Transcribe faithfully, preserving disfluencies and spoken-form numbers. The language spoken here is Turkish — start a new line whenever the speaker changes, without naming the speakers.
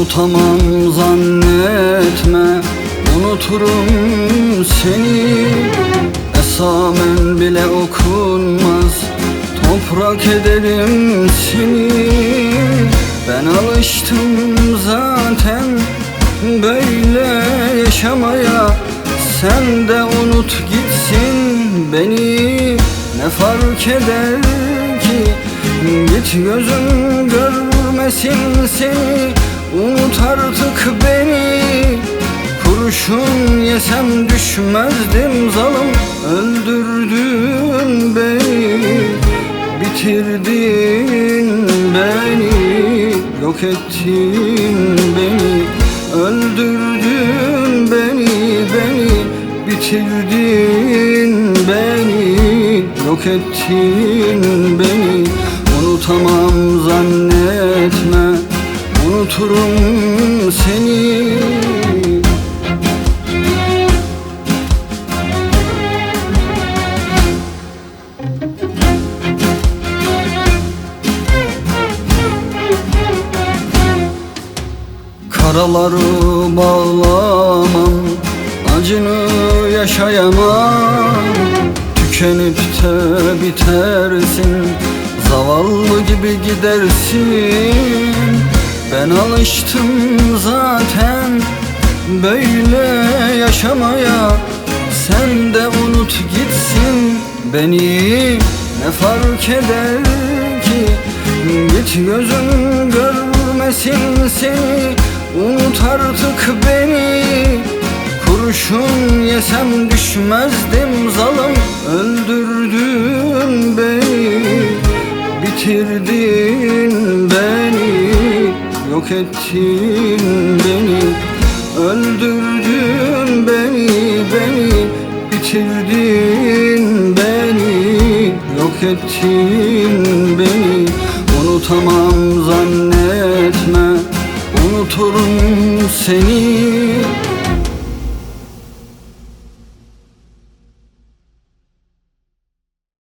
Unutamam zannetme, unuturum seni. Esamen bile okunmaz, toprak ederim seni. Ben alıştım zaten böyle yaşamaya. Sen de unut gitsin beni, ne fark eder ki? Git gözüm görmesin seni, unut artık beni. Kurşun yesem düşmezdim zalim, öldürdün beni. Bitirdin beni, yok ettin beni. Öldürdün beni, beni bitirdin beni, yok ettin beni. Unutamam zannetme, unuturum seni. Karaları bağlamam, acını yaşayamam. Tükenip de bitersin, zavallı gibi gidersin. Ben alıştım zaten böyle yaşamaya. Sen de unut gitsin beni, ne fark eder ki? Git gözüm görmesin seni, unut artık beni. Kurşun yesem düşmezdim zalim, öldürdün beni. Bitirdin beni, yok ettin beni. Öldürdün beni, beni bitirdin beni, yok ettin beni. Unutamam zannetme, unuturum seni.